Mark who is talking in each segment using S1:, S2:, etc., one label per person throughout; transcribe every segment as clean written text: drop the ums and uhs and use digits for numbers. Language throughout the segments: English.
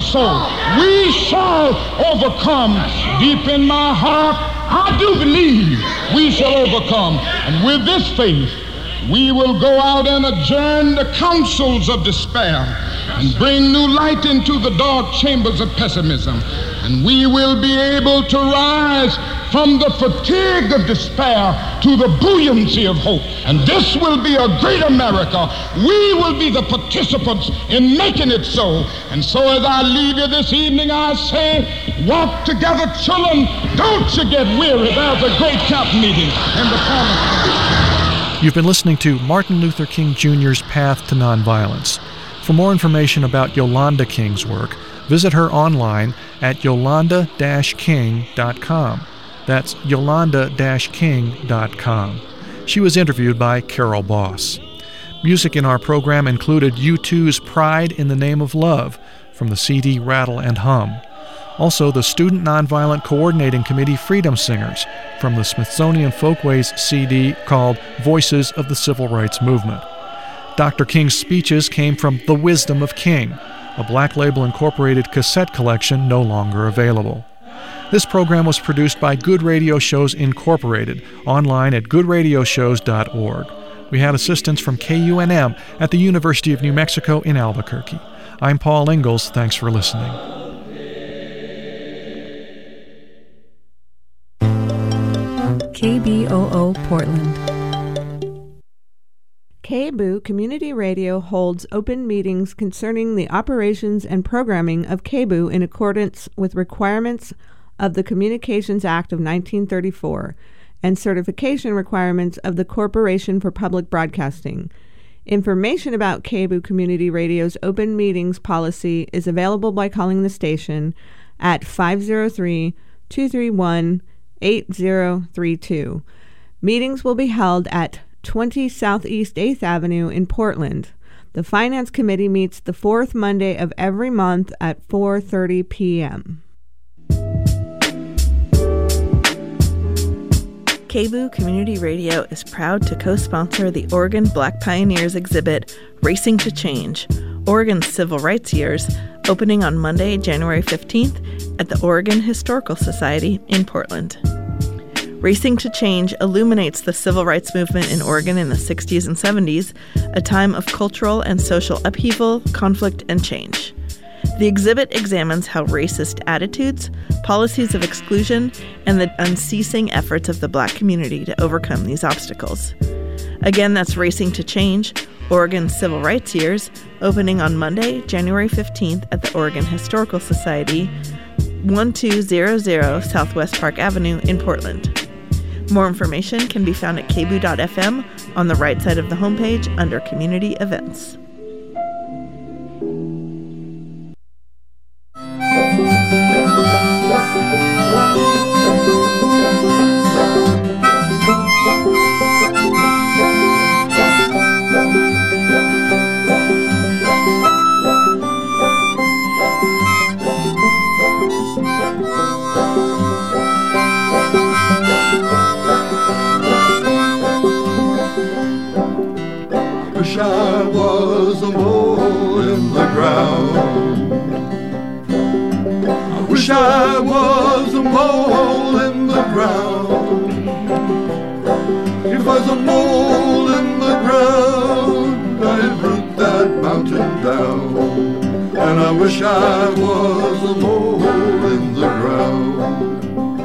S1: so. We shall overcome. Deep in my heart, I do believe we shall overcome. And with this faith, we will go out and adjourn the councils of despair and bring new light into the dark chambers of pessimism. And we will be able to rise from the fatigue of despair to the buoyancy of hope. And this will be a great America. We will be the participants in making it so. And so as I leave you this evening, I say, walk together, children. Don't you get weary. There's a great camp meeting in the corner.
S2: You've been listening to Martin Luther King Jr.'s Path to Nonviolence. For more information about Yolanda King's work, visit her online at yolanda-king.com. That's yolanda-king.com. She was interviewed by Carol Boss. Music in our program included U2's Pride in the Name of Love from the CD Rattle and Hum. Also, the Student Nonviolent Coordinating Committee Freedom Singers from the Smithsonian Folkways CD called Voices of the Civil Rights Movement. Dr. King's speeches came from The Wisdom of King, a Black Label Incorporated cassette collection no longer available. This program was produced by Good Radio Shows Incorporated, online at goodradioshows.org. We had assistance from KUNM at the University of New Mexico in Albuquerque. I'm Paul Ingalls. Thanks for listening.
S3: KBOO Portland. KBOO Community Radio holds open meetings concerning the operations and programming of KBOO in accordance with requirements of the Communications Act of 1934 and certification requirements of the Corporation for Public Broadcasting. Information about KBOO Community Radio's open meetings policy is available by calling the station at 503-231-8032. Meetings will be held at 20 Southeast 8th Avenue in Portland. The Finance Committee meets the fourth Monday of every month at 4:30 p.m.
S4: KBOO Community Radio is proud to co-sponsor the Oregon Black Pioneers exhibit Racing to Change, Oregon's Civil Rights Years, opening on Monday, January 15th at the Oregon Historical Society in Portland. Racing to Change illuminates the civil rights movement in Oregon in the 60s and 70s, a time of cultural and social upheaval, conflict, and change. The exhibit examines how racist attitudes, policies of exclusion, and the unceasing efforts of the Black community to overcome these obstacles. Again, that's Racing to Change, Oregon's Civil Rights Years, opening on Monday, January 15th at the Oregon Historical Society, 1200 Southwest Park Avenue in Portland. More information can be found at kboo.fm on the right side of the homepage under Community Events.
S5: I was a mole in the ground. I wish I was a mole in the ground. If I was a mole in the ground, I'd root that mountain down. And I wish I was a mole in the ground.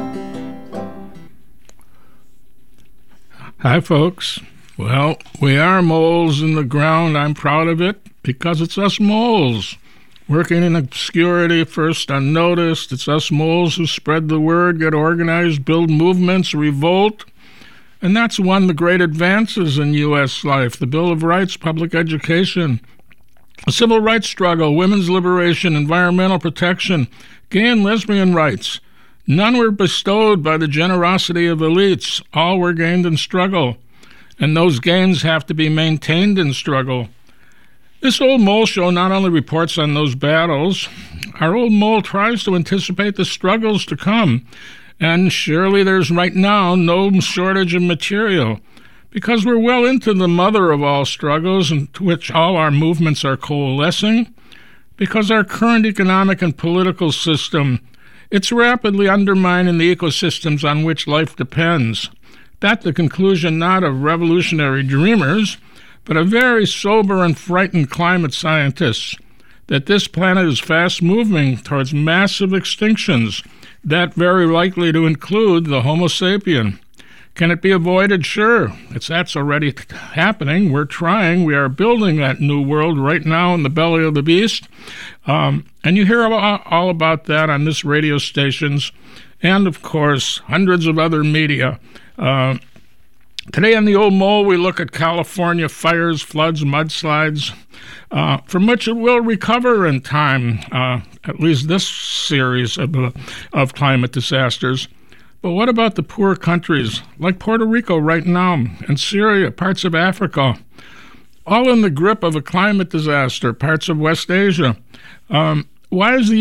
S6: Hi, folks. Well, we are moles in the ground. I'm proud of it because it's us moles working in obscurity, first unnoticed. It's us moles who spread the word, get organized, build movements, revolt. And that's one of the great advances in U.S. life, the Bill of Rights, public education, the civil rights struggle, women's liberation, environmental protection, gay and lesbian rights. None were bestowed by the generosity of elites. All were gained in struggle. And those gains have to be maintained in struggle. This old mole show not only reports on those battles, our old mole tries to anticipate the struggles to come. And surely there's right now no shortage of material, because we're well into the mother of all struggles into which all our movements are coalescing. because our current economic and political system, it's rapidly undermining the ecosystems on which life depends. That's the conclusion not of revolutionary dreamers, but of very sober and frightened climate scientists, that this planet is fast moving towards massive extinctions, that very likely to include the Homo sapien. Can it be avoided? Sure. That's already happening. We're trying. We are building that new world right now in the belly of the beast. And you hear all about that on this radio stations and, of course, hundreds of other media. Today on The Old Mole, we look at California fires, floods, mudslides, from which it will recover in time, at least this series of climate disasters. But what about the poor countries, like Puerto Rico right now, and Syria, parts of Africa, all in the grip of a climate disaster, parts of West Asia? What is the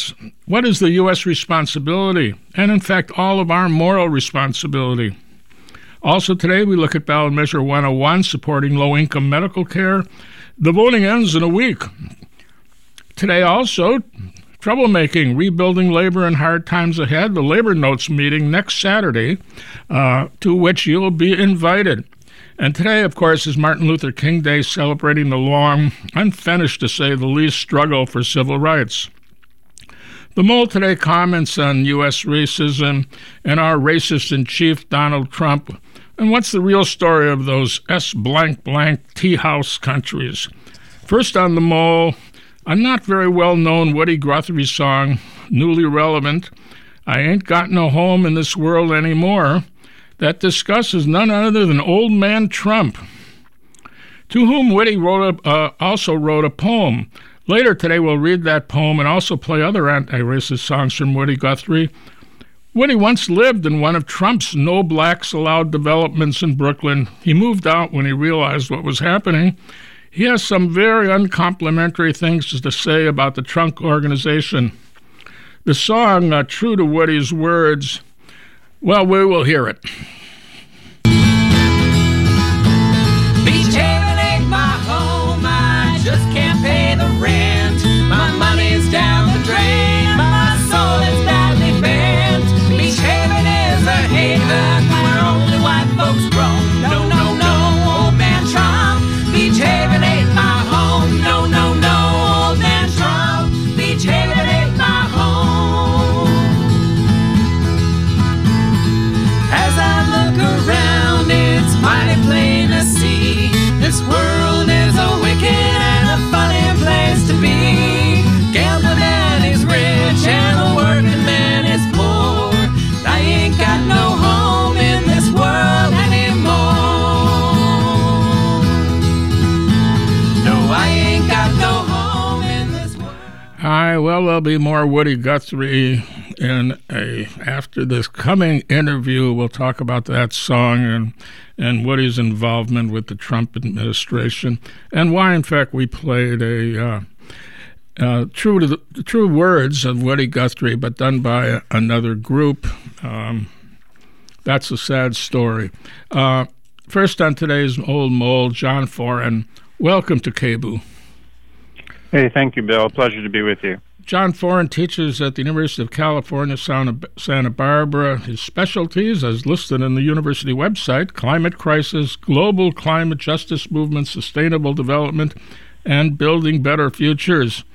S6: U.S. responsibility, and in fact, all of our moral responsibility? Also today, we look at ballot measure 101, supporting low-income medical care. The voting ends in a week. Today also, troublemaking, rebuilding labor in hard times ahead, the Labor Notes meeting next Saturday, to which you'll be invited. And today, of course, is Martin Luther King Day, celebrating the long, unfinished, to say the least, struggle for civil rights. The Mole today comments on U.S. racism and our racist-in-chief, Donald Trump, and what's the real story of those tea house countries. First on The Mole, a not very well-known Woody Guthrie song, newly relevant, I Ain't Got No Home in This World Anymore, that discusses none other than Old Man Trump, to whom Woody also wrote a poem. Later today, we'll read that poem and also play other anti-racist songs from Woody Guthrie. Woody once lived in one of Trump's no blacks allowed developments in Brooklyn. He moved out when he realized what was happening. He has some very uncomplimentary things to say about the Trump organization. The song, true to Woody's words, well, we will hear it.
S7: Beach Haven ain't my home, I just can't pay the rent. My money's down the drain, my soul is badly bent. Beach Haven is a haven where only white folks roam. No, no, no, old man Trump. Beach Haven ain't my home. No, no, no, old man Trump. Beach Haven ain't my home. As I look around, it's mighty plain to see this world is a wicked and a funny place to be. Gambling man is rich and the working man is poor. I ain't got no home in this world anymore. No, I ain't got no home in this world.
S6: Hi, well, there'll be more Woody Guthrie after this coming interview. We'll talk about that song and Woody's involvement with the Trump administration, and why, in fact, we played true words of Woody Guthrie, but done by another group. That's a sad story. First on today's Old Mole, John Foran. Welcome to KBOO.
S8: Hey, thank you, Bill. Pleasure to be with you.
S6: John Foran teaches at the University of California, Santa Barbara. His specialties, as listed in the university website, climate crisis, global climate justice movement, sustainable development, and building better futures.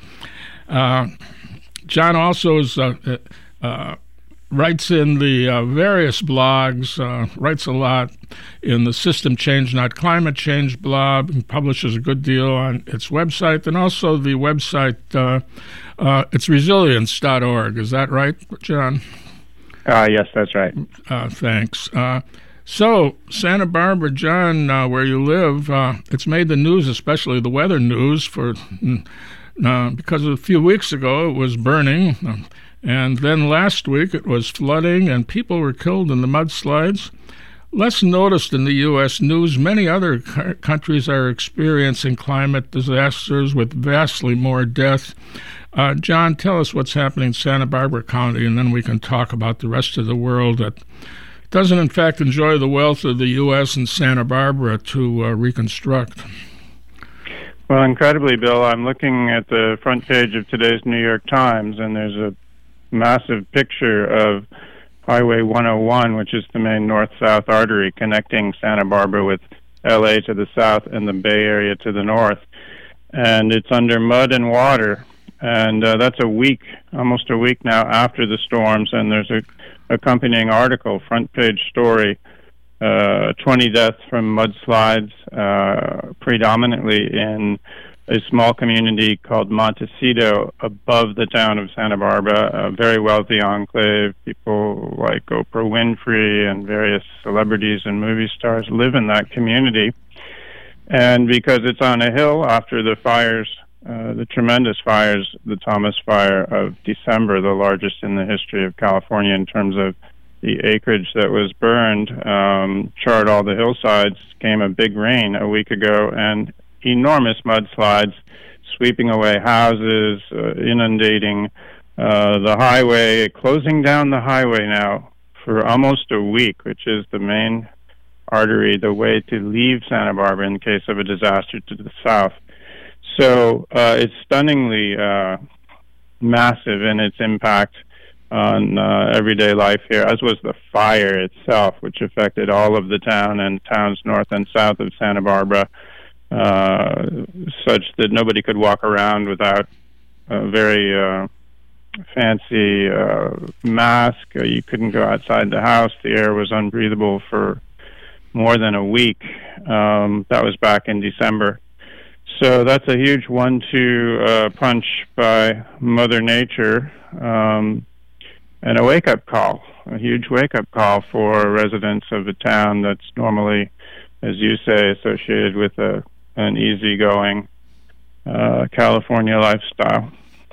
S6: John also writes in the various blogs, writes a lot in the System Change, Not Climate Change blog, and publishes a good deal on its website, and also the website, it's resilience.org. Is that right, John?
S8: Yes, that's right.
S6: Thanks. So, Santa Barbara, John, where you live, it's made the news, especially the weather news, because a few weeks ago it was burning, and then last week it was flooding, and people were killed in the mudslides. Less noticed in the U.S. news, many other countries are experiencing climate disasters with vastly more death. John, tell us what's happening in Santa Barbara County, and then we can talk about the rest of the world that doesn't, in fact, enjoy the wealth of the U.S. and Santa Barbara to reconstruct.
S8: Well, incredibly, Bill, I'm looking at the front page of today's New York Times, and there's a massive picture of Highway 101, which is the main north-south artery connecting Santa Barbara with L.A. to the south and the Bay Area to the north. And it's under mud and water. And that's almost a week now after the storms, and there's a accompanying article, front page story, 20 deaths from mudslides, predominantly in a small community called Montecito above the town of Santa Barbara, a very wealthy enclave. People like Oprah Winfrey and various celebrities and movie stars live in that community. And because it's on a hill after the fires, the tremendous fires, the Thomas Fire of December, the largest in the history of California in terms of the acreage that was burned, charred all the hillsides, came a big rain a week ago, and enormous mudslides sweeping away houses, inundating the highway, closing down the highway now for almost a week, which is the main artery, the way to leave Santa Barbara in case of a disaster to the south. So it's stunningly massive in its impact on everyday life here, as was the fire itself, which affected all of the town and towns north and south of Santa Barbara, such that nobody could walk around without a very fancy mask. You couldn't go outside the house. The air was unbreathable for more than a week. That was back in December. So that's a huge 1-2 punch by Mother Nature, and a wake-up call, a huge wake-up call for residents of a town that's normally, as you say, associated with an easygoing California lifestyle.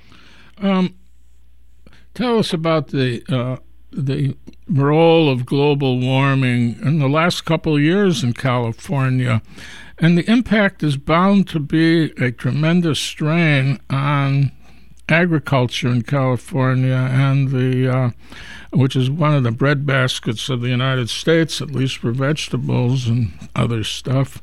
S6: Tell us about the role of global warming in the last couple of years in California. And the impact is bound to be a tremendous strain on agriculture in California, and which is one of the breadbaskets of the United States, at least for vegetables and other stuff.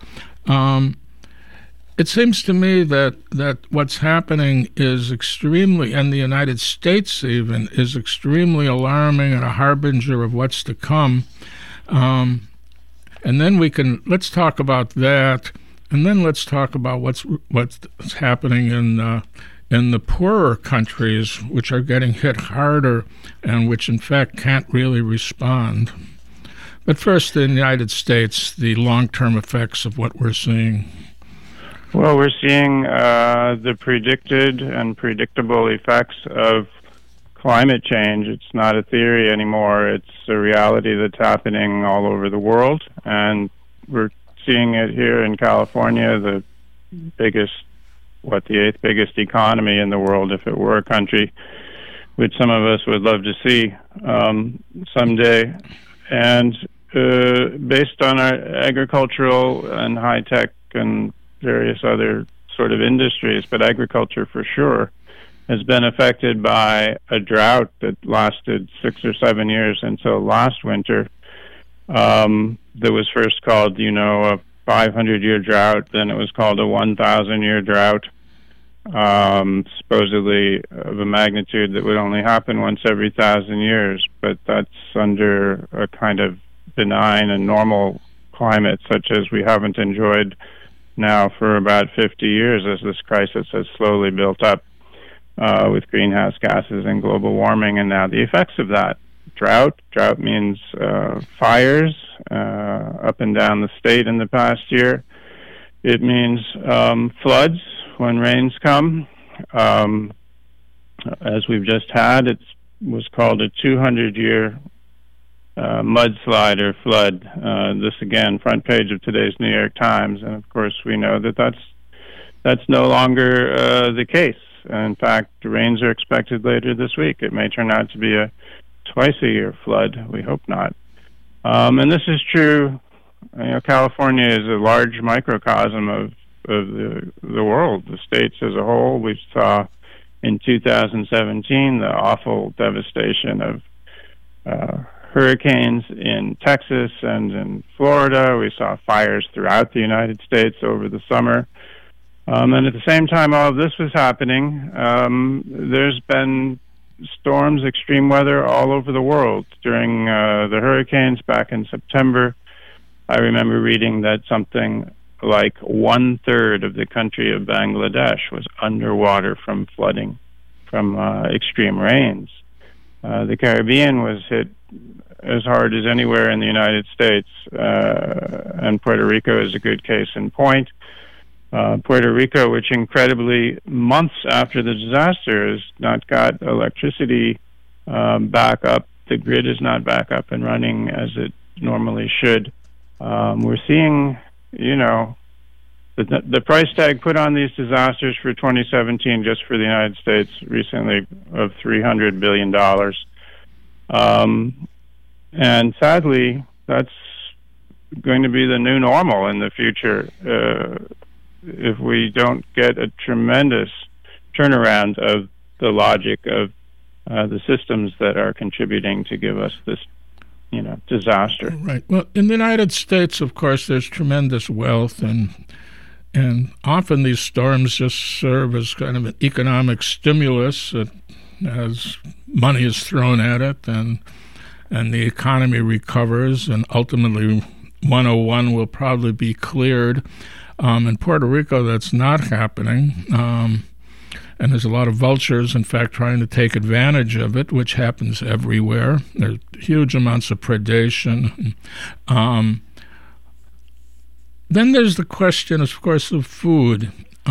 S6: It seems to me that what's happening is extremely, and the United States even, is extremely alarming and a harbinger of what's to come. And then let's talk about that, and then let's talk about what's happening in the poorer countries, which are getting hit harder and which in fact can't really respond. But first, in the United States, the long-term effects of what we're seeing.
S8: Well, we're seeing the predicted and predictable effects of climate change. It's not a theory anymore. It's a reality that's happening all over the world, and we're seeing it here in California, the eighth biggest economy in the world, if it were a country, which some of us would love to see someday. And based on our agricultural and high-tech and various other sort of industries, but agriculture for sure, has been affected by a drought that lasted 6 or 7 years until last winter. That was first called, a 500-year drought, then it was called a 1,000-year drought, supposedly of a magnitude that would only happen once every 1,000 years, but that's under a kind of benign and normal climate such as we haven't enjoyed now for about 50 years as this crisis has slowly built up with greenhouse gases and global warming, and now the effects of that. Drought means fires up and down the state in the past year. It means floods when rains come. As we've just had, it was called a 200-year mudslide or flood. This again, front page of today's New York Times, and of course we know that that's no longer the case. In fact, rains are expected later this week. It may turn out to be a twice-a-year flood. We hope not. And this is true. California is a large microcosm of the world, the states as a whole. We saw in 2017 the awful devastation of hurricanes in Texas and in Florida. We saw fires throughout the United States over the summer. And at the same time all of this was happening, there's been storms, extreme weather all over the world. During the hurricanes back in September, I remember reading that something like 1/3 of the country of Bangladesh was underwater from flooding, from extreme rains. The Caribbean was hit as hard as anywhere in the United States, and Puerto Rico is a good case in point. Puerto Rico, which incredibly, months after the disaster, has not got electricity back up. The grid is not back up and running as it normally should. We're seeing, the price tag put on these disasters for 2017, just for the United States recently, of $300 billion. And sadly, that's going to be the new normal in the future. If we don't get a tremendous turnaround of the logic of the systems that are contributing to give us this, disaster.
S6: Right. Well, in the United States, of course, there's tremendous wealth, and often these storms just serve as kind of an economic stimulus as money is thrown at it, and the economy recovers, and ultimately 101 will probably be cleared. In Puerto Rico, that's not happening, and there's a lot of vultures, in fact, trying to take advantage of it, which happens everywhere. There's huge amounts of predation. Then there's the question, of course, of food.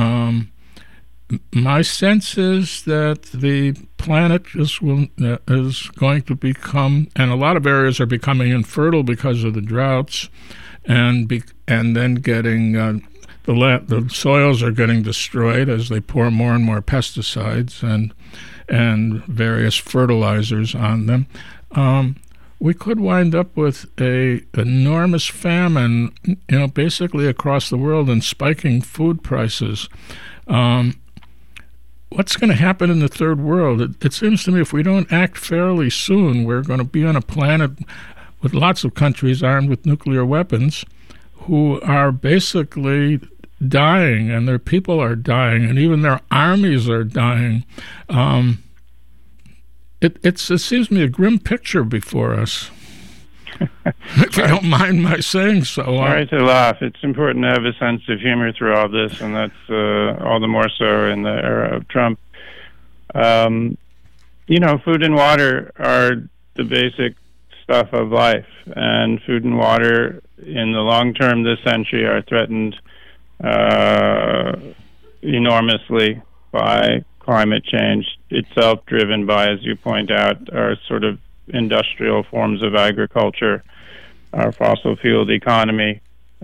S6: My sense is that the planet is going to become, and a lot of areas are becoming infertile because of the droughts, and then getting the soils are getting destroyed as they pour more and more pesticides and various fertilizers on them. We could wind up with a enormous famine, basically across the world, and spiking food prices. What's going to happen in the third world? It seems to me if we don't act fairly soon, we're going to be on a planet with lots of countries armed with nuclear weapons who are basically dying, and their people are dying, and even their armies are dying. It seems to me a grim picture before us. If you don't mind my saying so.
S8: Sorry to laugh. It's important to have a sense of humor through all this, and that's all the more so in the era of Trump. Food and water are the basic stuff of life, and food and water in the long term this century are threatened enormously by climate change itself, driven by, as you point out, our sort of industrial forms of agriculture, our fossil fueled economy.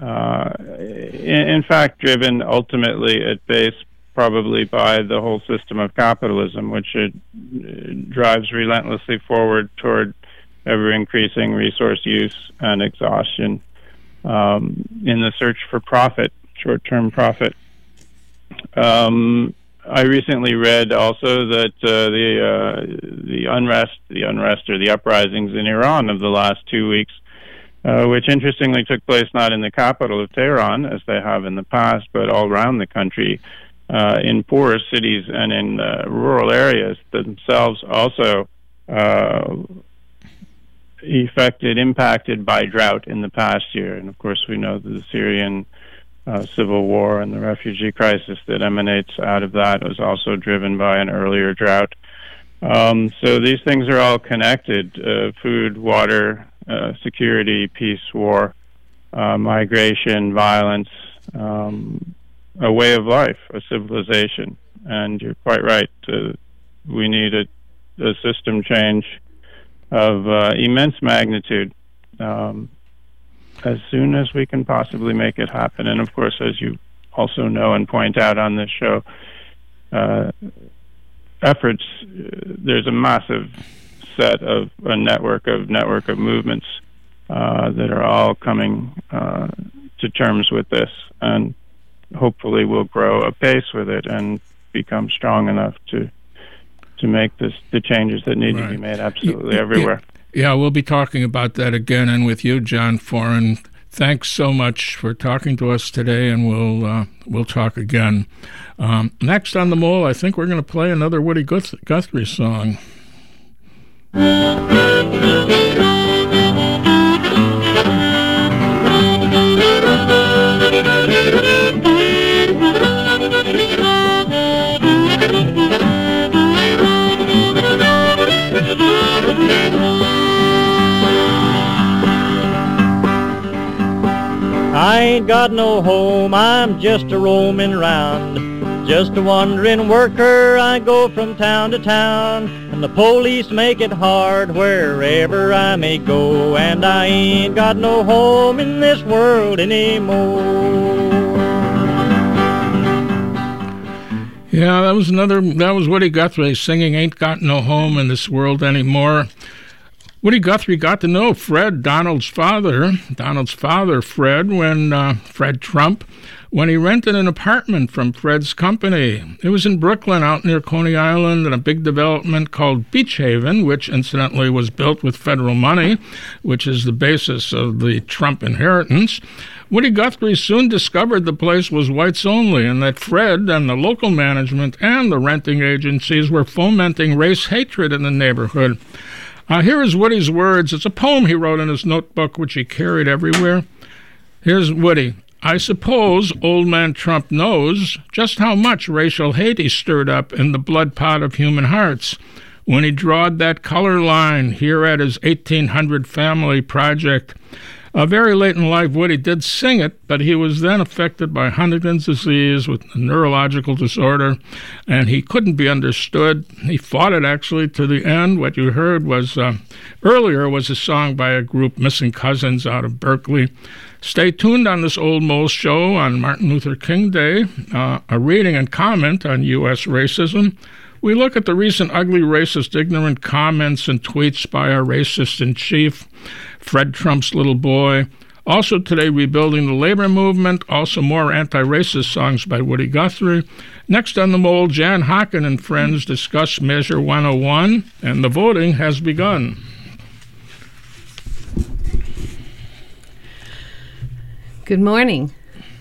S8: In fact, driven ultimately at base probably by the whole system of capitalism, which it drives relentlessly forward toward ever-increasing resource use and exhaustion in the search for profit, short-term profit. I recently read also that the unrest or the uprisings in Iran of the last 2 weeks, which interestingly took place not in the capital of Tehran, as they have in the past, but all around the country, in poorer cities and in rural areas themselves also impacted by drought in the past year. And of course we know that the Syrian civil war and the refugee crisis that emanates out of that was also driven by an earlier drought. So these things are all connected: food, water, security, peace, war, migration, violence, a way of life, a civilization. And you're quite right. We need a system change of immense magnitude as soon as we can possibly make it happen. And of course, as you also know and point out on this show, efforts, there's a massive set of a network of movements that are all coming to terms with this, and hopefully will grow apace with it and become strong enough to make the changes that need to be made absolutely everywhere.
S6: Yeah, we'll be talking about that again, and with you, John Foran. Thanks so much for talking to us today, and we'll talk again. Next on The Mole, I think we're going to play another Woody Guthrie song.
S9: I ain't got no home, I'm just a roaming round, just a wandering worker, I go from town to town, and the police make it hard wherever I may go, and I ain't got no home in this world anymore.
S6: Yeah, that was Woody Guthrie singing Ain't Got No Home in This World Anymore. Woody Guthrie got to know Fred, Donald's father, Fred, Fred Trump, when he rented an apartment from Fred's company. It was in Brooklyn, out near Coney Island, in a big development called Beach Haven, which incidentally was built with federal money, which is the basis of the Trump inheritance. Woody Guthrie soon discovered the place was whites only, and that Fred and the local management and the renting agencies were fomenting race hatred in the neighborhood. Here is Woody's words. It's a poem he wrote in his notebook, which he carried everywhere. Here's Woody. I suppose old man Trump knows just how much racial hate he stirred up in the blood pot of human hearts when he drawed that color line here at his 1800 family project. Very late in life, Woody did sing it, but he was then affected by Huntington's disease with a neurological disorder, and he couldn't be understood. He fought it, actually, to the end. What you heard was earlier was a song by a group, Missing Cousins, out of Berkeley. Stay tuned on this Old Mole show on Martin Luther King Day, a reading and comment on U.S. racism. We look at the recent ugly, racist, ignorant comments and tweets by our racist-in-chief, Fred Trump's little boy. Also today, rebuilding the labor movement. Also more anti-racist songs by Woody Guthrie. Next on The Mole, Jan Hocken and friends discuss Measure 101, and the voting has begun.
S10: Good morning.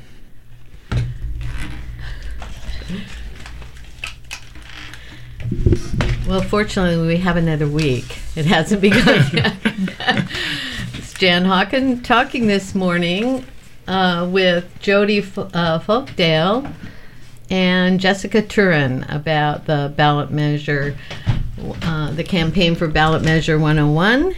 S10: Well, fortunately, we have another week. It hasn't begun yet. It's Jan Hocken talking this morning with Jody Folkdale and Jessica Turin about the ballot measure, the campaign for ballot measure 101,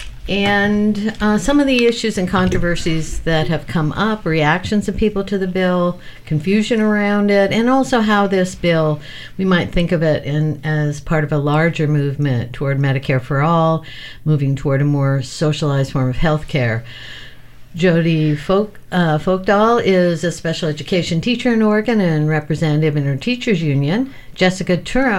S10: and some of the issues and controversies that have come up, reactions of people to the bill, confusion around it, and also how this bill, we might think of it as part of a larger movement toward Medicare for all, moving toward a more socialized form of health care. Jody Folkdale is a special education teacher in Oregon and representative in her teachers union. Jessica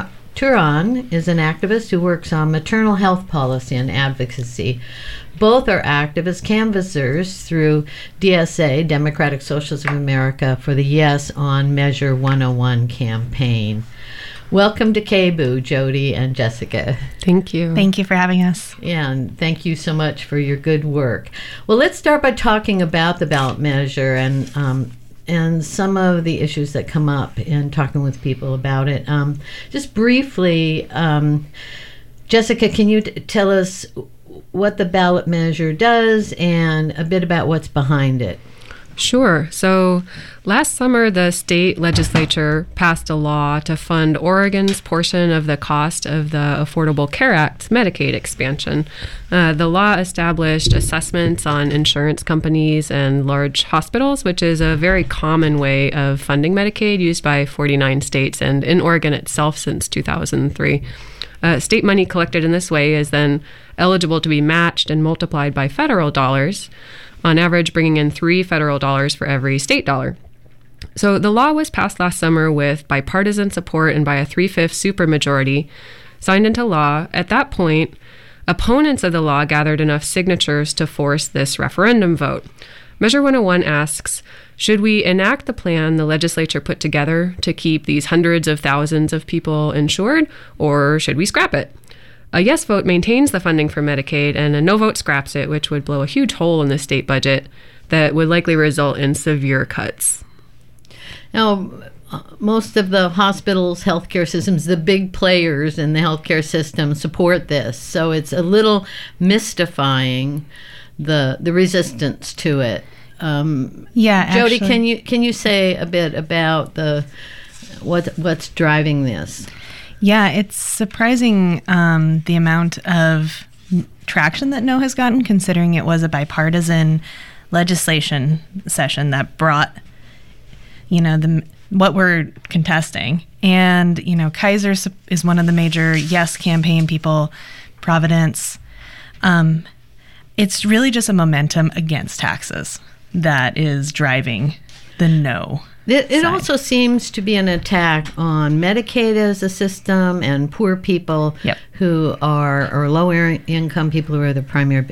S10: Turan is an activist who works on maternal health policy and advocacy. Both are active as canvassers through DSA, Democratic Socialists of America, for the Yes on Measure 101 campaign. Welcome to KBOO, Jody and Jessica.
S11: Thank you.
S12: Thank you for having us.
S10: Yeah, and thank you so much for your good work. Well, let's start by talking about the ballot measure and some of the issues that come up in talking with people about it. Just briefly, Jessica, can you tell us what the ballot measure does and a bit about what's behind it?
S11: Sure. So last summer, the state legislature passed a law to fund Oregon's portion of the cost of the Affordable Care Act's Medicaid expansion. The law established assessments on insurance companies and large hospitals, which is a very common way of funding Medicaid used by 49 states and in Oregon itself since 2003. State money collected in this way is then eligible to be matched and multiplied by federal dollars, on average bringing in $3 federal dollars for every state dollar. So the law was passed last summer with bipartisan support and by a 3/5 supermajority, signed into law. At that point, opponents of the law gathered enough signatures to force this referendum vote. Measure 101 asks, should we enact the plan the legislature put together to keep these hundreds of thousands of people insured, or should we scrap it? A yes vote maintains the funding for Medicaid, and a no vote scraps it, which would blow a huge hole in the state budget. that would likely result in severe cuts.
S10: Now, most of the hospitals, healthcare systems, the big players in the healthcare system support this. So it's a little mystifying, the resistance to it. Jody,
S12: actually,
S10: can you say a bit about what's driving this?
S12: Yeah, it's surprising the amount of traction that No has gotten, considering it was a bipartisan legislation session that brought, what we're contesting. And, Kaiser is one of the major Yes campaign people, Providence. It's really just a momentum against taxes that is driving the No.
S10: It also seems to be an attack on Medicaid as a system and poor people who are, or lower income people who are the primary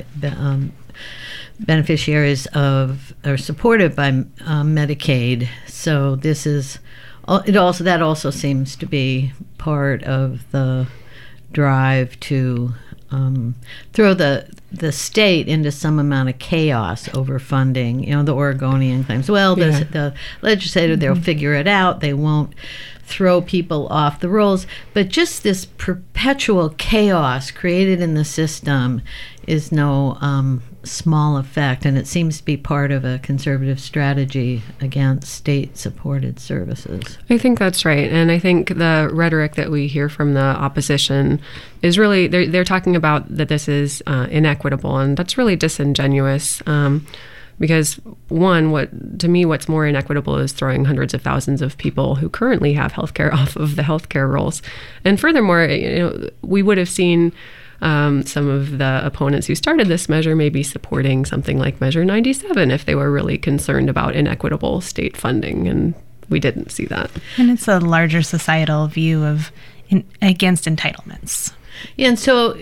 S10: beneficiaries of, or supported by Medicaid. So this is, that also seems to be part of the drive to throw the state into some amount of chaos over funding. The Oregonian claims, the legislature, they'll figure it out. They won't throw people off the rolls. But just this perpetual chaos created in the system is no small effect, and it seems to be part of a conservative strategy against state-supported services.
S11: I think that's right, and I think the rhetoric that we hear from the opposition is really, they're talking about that this is inequitable, and that's really disingenuous. Because what's more inequitable is throwing hundreds of thousands of people who currently have healthcare off of the healthcare rolls. And furthermore, we would have seen some of the opponents who started this measure maybe supporting something like Measure 97 if they were really concerned about inequitable state funding, and we didn't see that.
S12: And it's a larger societal view of against entitlements.
S10: Yeah, and so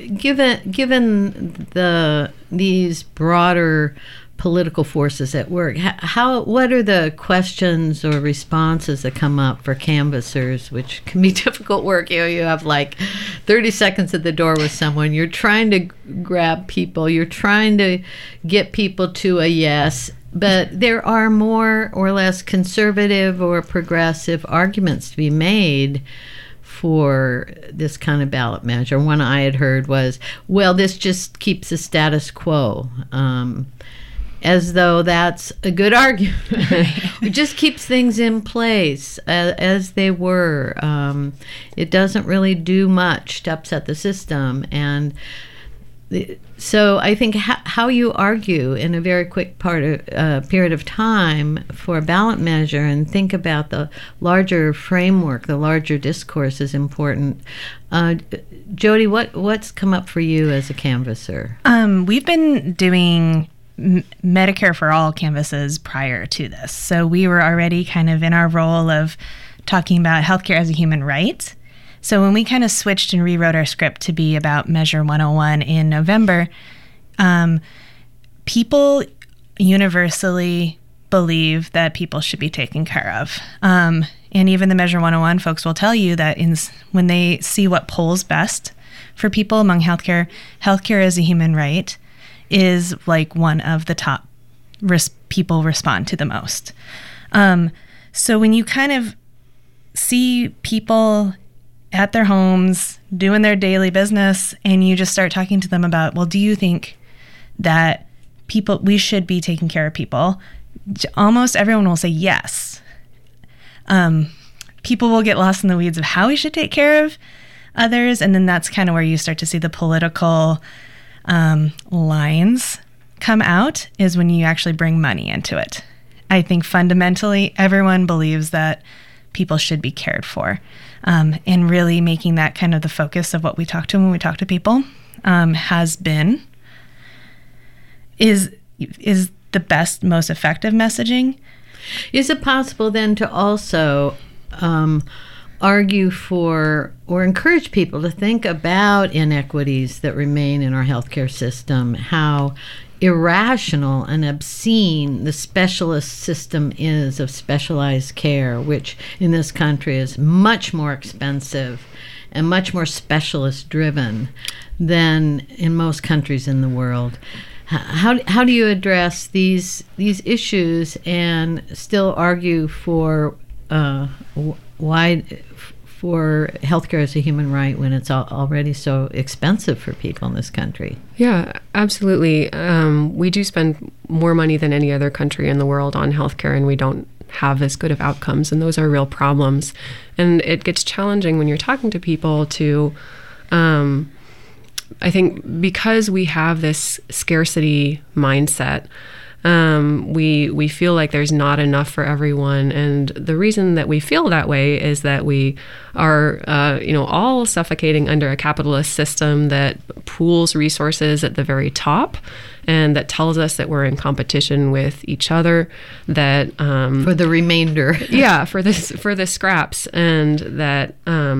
S10: given these broader political forces at work, what are the questions or responses that come up for canvassers, which can be difficult work? You have like 30 seconds at the door with someone. You're trying to grab people. You're trying to get people to a yes. But there are more or less conservative or progressive arguments to be made for this kind of ballot measure. One I had heard was, this just keeps the status quo. As though that's a good argument. It just keeps things in place as they were. It doesn't really do much to upset the system. And so I think how you argue in a very quick period of time for a ballot measure and think about the larger framework, the larger discourse is important. Jody, what's come up for you as a canvasser?
S12: We've been doing Medicare for All canvases prior to this. So we were already kind of in our role of talking about healthcare as a human right. So when we kind of switched and rewrote our script to be about Measure 101 in November, people universally believe that people should be taken care of. And even the Measure 101 folks will tell you that when they see what polls best for people among healthcare as a human right is like one of the top people respond to the most. So when you kind of see people at their homes doing their daily business and you just start talking to them about, do you think that we should be taking care of people? Almost everyone will say yes. People will get lost in the weeds of how we should take care of others, and then that's kind of where you start to see the political lines come out, is when you actually bring money into it. I think fundamentally everyone believes that people should be cared for, and really making that kind of the focus of what we talk to when we talk to people is the best, most effective messaging.
S10: Is it possible then to also argue for or encourage people to think about inequities that remain in our healthcare system, how irrational and obscene the specialist system is of specialized care, which in this country is much more expensive and much more specialist driven than in most countries in the world. how do you address these issues and still argue for for healthcare as a human right when it's already so expensive for people in this country?
S11: Yeah, absolutely. We do spend more money than any other country in the world on healthcare, and we don't have as good of outcomes, and those are real problems. And it gets challenging when you're talking to people to, I think because we have this scarcity mindset, we feel like there's not enough for everyone, and the reason that we feel that way is that we are, all suffocating under a capitalist system that pools resources at the very top, and that tells us that we're in competition with each other. That
S10: for the remainder,
S11: yeah, for the scraps, and that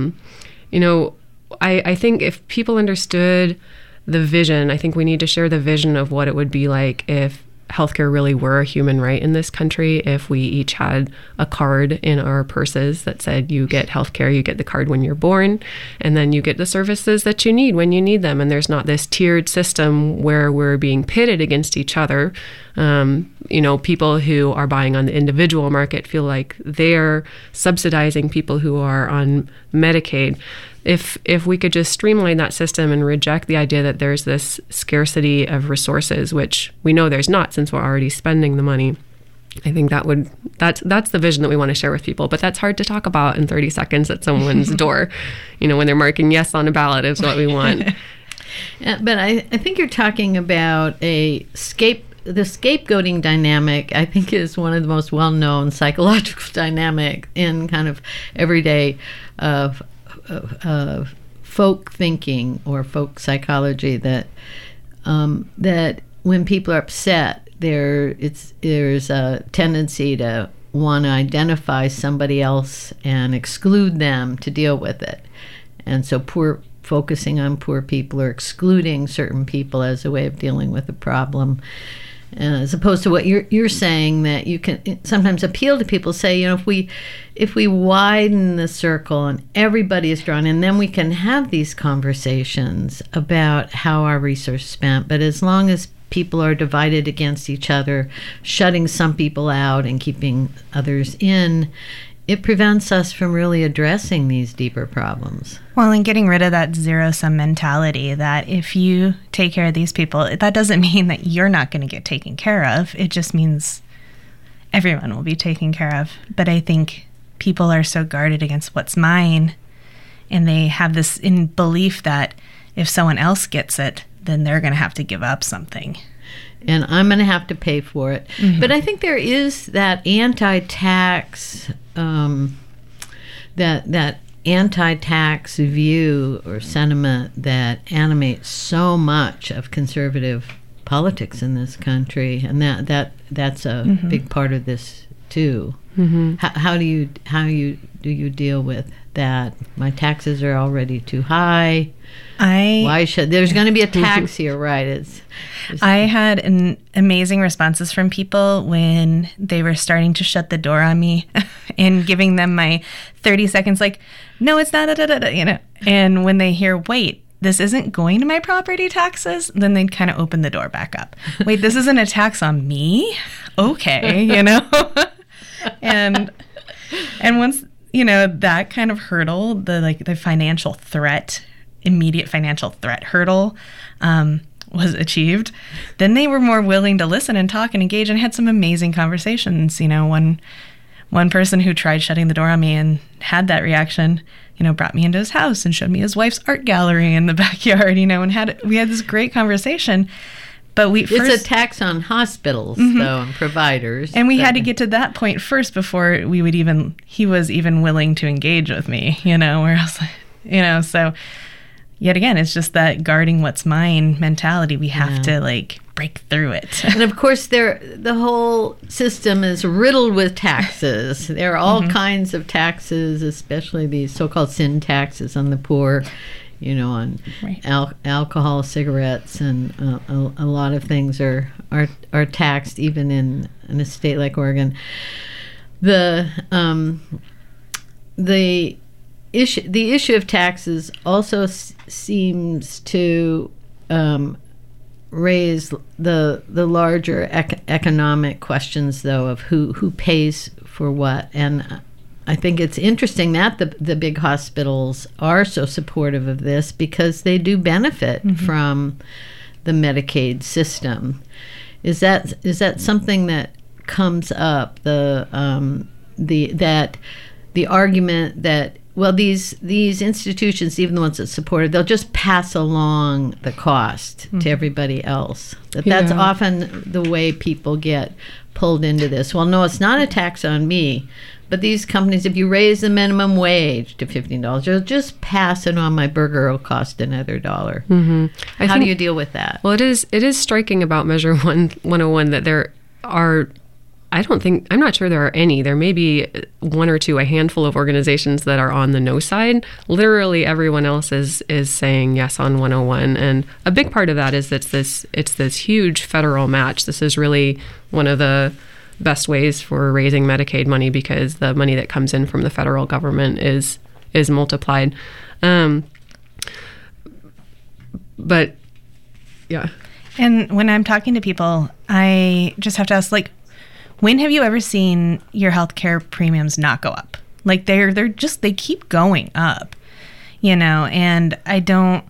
S11: I think if people understood the vision, I think we need to share the vision of what it would be like if healthcare really were a human right in this country, if we each had a card in our purses that said you get healthcare, you get the card when you're born, and then you get the services that you need when you need them. And there's not this tiered system where we're being pitted against each other. People who are buying on the individual market feel like they're subsidizing people who are on Medicaid. If we could just streamline that system and reject the idea that there's this scarcity of resources, which we know there's not since we're already spending the money, I think that's the vision that we want to share with people. But that's hard to talk about in 30 seconds at someone's door. When they're marking yes on a ballot is what we want.
S10: But I think you're talking about the scapegoating dynamic. I think is one of the most well-known psychological dynamic in kind of everyday folk thinking or folk psychology, that when people are upset, there's a tendency to want to identify somebody else and exclude them to deal with it. And so focusing on poor people or excluding certain people as a way of dealing with the problem. As opposed to what you're saying, that you can sometimes appeal to people, say, if we widen the circle and everybody is drawn in, then we can have these conversations about how our resources are spent. But as long as people are divided against each other, shutting some people out and keeping others in, it prevents us from really addressing these deeper problems.
S12: Well, and getting rid of that zero-sum mentality that if you take care of these people, that doesn't mean that you're not going to get taken care of. It just means everyone will be taken care of. But I think people are so guarded against what's mine, and they have this in belief that if someone else gets it, then they're going to have to give up something.
S10: And I'm going to have to pay for it. Mm-hmm. But I think there is that anti-tax that anti-tax view or sentiment that animates so much of conservative politics in this country, and that's a big part of this too. Mm-hmm. How do you deal with that? My taxes are already too high. Why should there's going to be a tax here, right?
S12: I had amazing responses from people when they were starting to shut the door on me and giving them my 30 seconds, like, no, it's not, And when they hear, wait, this isn't going to my property taxes, then they'd kind of open the door back up. Wait, this isn't a tax on me? Okay, And once, that kind of hurdle, the financial threat, immediate financial threat hurdle, was achieved, then they were more willing to listen and talk and engage, and had some amazing conversations. One person who tried shutting the door on me and had that reaction, brought me into his house and showed me his wife's art gallery in the backyard, and we had this great conversation. But it's
S10: a tax on hospitals, though, and providers.
S12: And we had to get to that point first before he was even willing to engage with me, where I was like, so yet again, it's just that guarding what's mine mentality. We have to break through it.
S10: And of course, the whole system is riddled with taxes. There are all kinds of taxes, especially these so-called sin taxes on the poor, on alcohol, cigarettes, and a lot of things are taxed, even in a state like Oregon. The issue of taxes also seems to raise the larger economic questions, though, of who pays for what. And I think it's interesting that the big hospitals are so supportive of this because they do benefit from the Medicaid system. Is that something that comes up? The argument that, well, these institutions, even the ones that support it, they'll just pass along the cost to everybody else. That's often the way people get pulled into this. Well, no, it's not a tax on me, but these companies, if you raise the minimum wage to $15, they'll just pass it on. My burger will cost another $1. How do you deal with that?
S11: Well, it is striking about Measure 101 that there are, I'm not sure there are any. There may be one or two, a handful of organizations that are on the no side. Literally everyone else is saying yes on 101. And a big part of that is that it's this huge federal match. This is really one of the best ways for raising Medicaid money because the money that comes in from the federal government is multiplied. But yeah.
S12: And when I'm talking to people, I just have to ask, like, when have you ever seen your healthcare premiums not go up? Like they keep going up, and I don't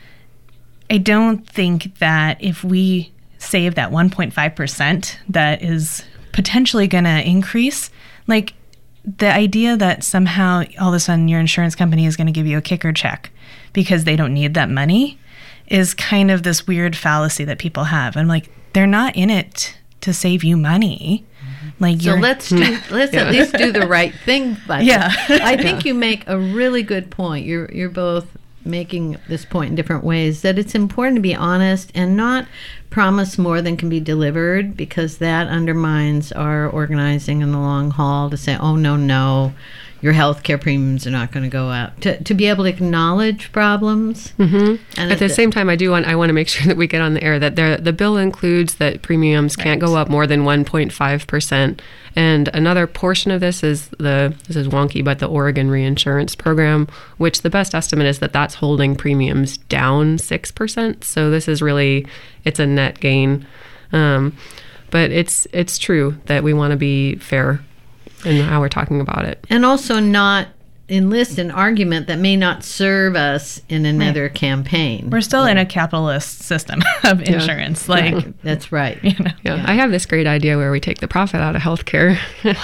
S12: think that if we save that 1.5% that is potentially going to increase, like the idea that somehow all of a sudden your insurance company is going to give you a kicker check because they don't need that money is kind of this weird fallacy that people have. I'm like, they're not in it to save you money. Like,
S10: so let's at least do the right thing. I think you make a really good point. You're both making this point in different ways, that it's important to be honest and not promise more than can be delivered, because that undermines our organizing in the long haul to say, oh, no, your health care premiums are not going to go up. To be able to acknowledge problems. And
S11: at the same time, I want to make sure that we get on the air that the bill includes that premiums can't go up more than 1.5%. And another portion of this is this is wonky, but the Oregon Reinsurance Program, which the best estimate is that that's holding premiums down 6%. So this is really, it's a net gain. But it's true that we want to be fair in how we're talking about it.
S10: And also not enlist an argument that may not serve us in another campaign.
S12: We're still in a capitalist system of insurance.
S10: That's right.
S11: I have this great idea where we take the profit out of healthcare.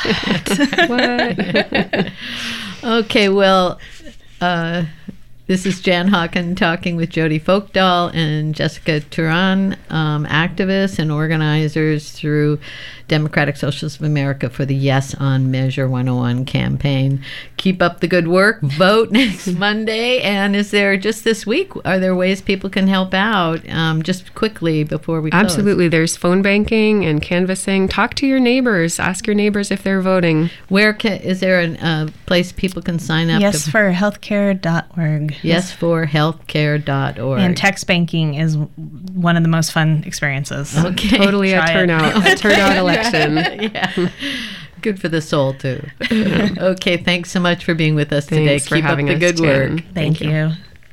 S11: What?
S10: Okay, well, this is Jan Hawken talking with Jody Folkdahl and Jessica Turan, activists and organizers through Democratic Socialists of America for the Yes on Measure 101 campaign. Keep up the good work. Vote next Monday. And is there, just this week, are there ways people can help out? Just quickly before we close.
S11: Absolutely. There's phone banking and canvassing. Talk to your neighbors. Ask your neighbors if they're voting.
S10: Is there a place people can sign up?
S12: Yesforhealthcare.org.
S10: Yesforhealthcare.org.
S12: And text banking is one of the most fun experiences.
S10: Okay.
S11: Totally a turnout election.
S10: Yeah. Good for the soul, too. Okay, thanks so much for being with us today.
S11: Thanks for having us,
S10: Keep up the good work.
S12: Thank you.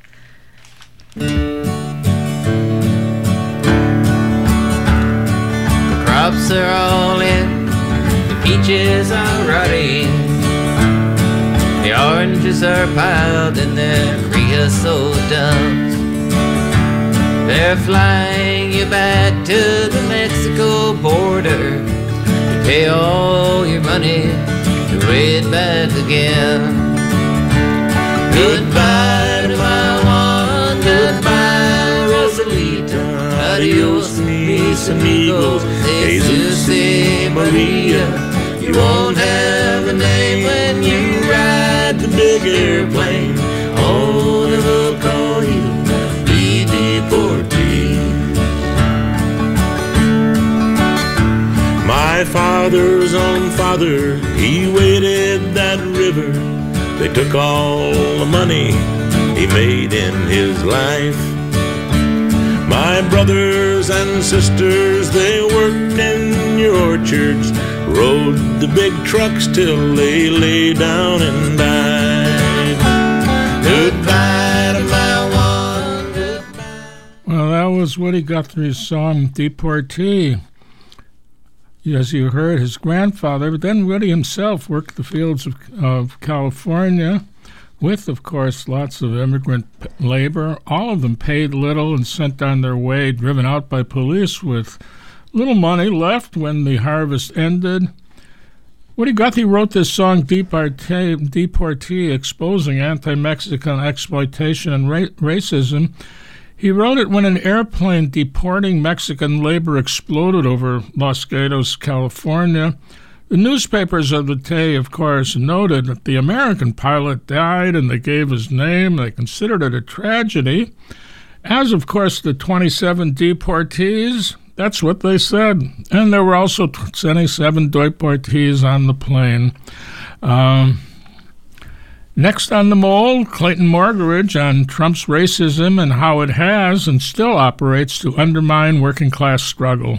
S7: The crops are all in, the peaches are ruddy, the oranges are piled in their creosote dumps. They're flying you back to the Mexico border to pay all your money to raid back again. Goodbye to my Juan, goodbye Rosalita, adios mis amigos, Jesus Maria. You won't have a name when you ride the big airplane. Oh, they will call you the deportee.
S13: My father's own father, he waded that river. They took all the money he made in his life. My brothers and sisters, they worked in your orchards, rode the big trucks till they lay down and died. Goodbye to my one, goodbye.
S6: Well, that was Woody Guthrie's song, Deportee. As you heard, his grandfather, but then Woody himself worked the fields of California with, of course, lots of immigrant labor, all of them paid little and sent on their way, driven out by police with little money left when the harvest ended. Woody Guthrie wrote this song, Deportee, exposing anti-Mexican exploitation and racism. He wrote it when an airplane deporting Mexican labor exploded over Los Gatos, California. The newspapers of the day, of course, noted that the American pilot died and they gave his name. They considered it a tragedy. As, of course, the 27 deportees, that's what they said. And there were also 27 deportees on the plane. Next on the Mole, Clayton Morgeridge on Trump's racism and how it has and still operates to undermine working-class struggle.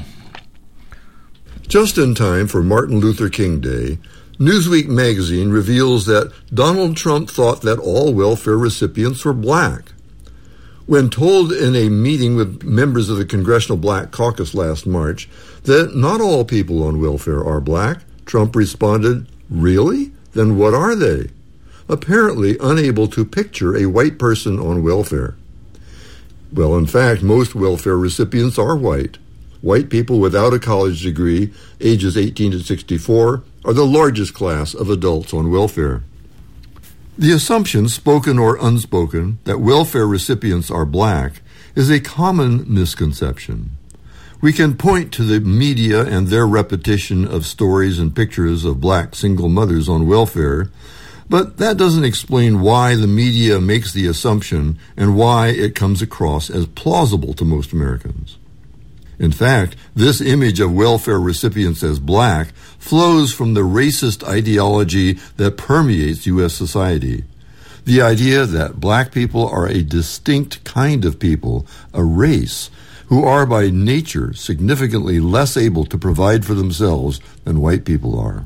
S5: Just in time for Martin Luther King Day, Newsweek magazine reveals that Donald Trump thought that all welfare recipients were black. When told in a meeting with members of the Congressional Black Caucus last March that not all people on welfare are black, Trump responded, "Really? Then what are they?" Apparently unable to picture a white person on welfare. Well, in fact, most welfare recipients are white. White people without a college degree, ages 18 to 64, are the largest class of adults on welfare. The assumption, spoken or unspoken, that welfare recipients are black is a common misconception. We can point to the media and their repetition of stories and pictures of black single mothers on welfare, but that doesn't explain why the media makes the assumption and why it comes across as plausible to most Americans. In fact, this image of welfare recipients as black flows from the racist ideology that permeates U.S. society. The idea that black people are a distinct kind of people, a race, who are by nature significantly less able to provide for themselves than white people are.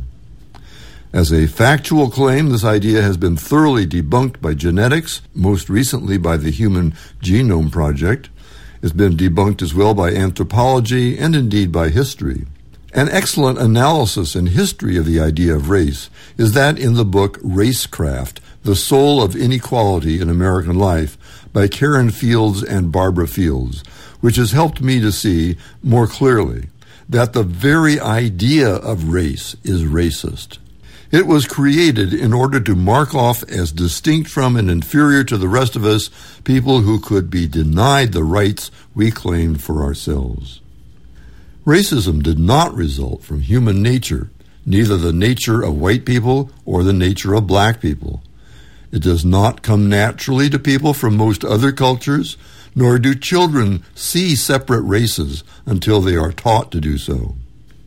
S5: As a factual claim, this idea has been thoroughly debunked by genetics, most recently by the Human Genome Project. It's been debunked as well by anthropology and indeed by history. An excellent analysis and history of the idea of race is that in the book Racecraft, The Soul of Inequality in American Life by Karen Fields and Barbara Fields, which has helped me to see more clearly that the very idea of race is racist. It was created in order to mark off as distinct from and inferior to the rest of us people who could be denied the rights we claimed for ourselves. Racism did not result from human nature, neither the nature of white people or the nature of black people. It does not come naturally to people from most other cultures, nor do children see separate races until they are taught to do so.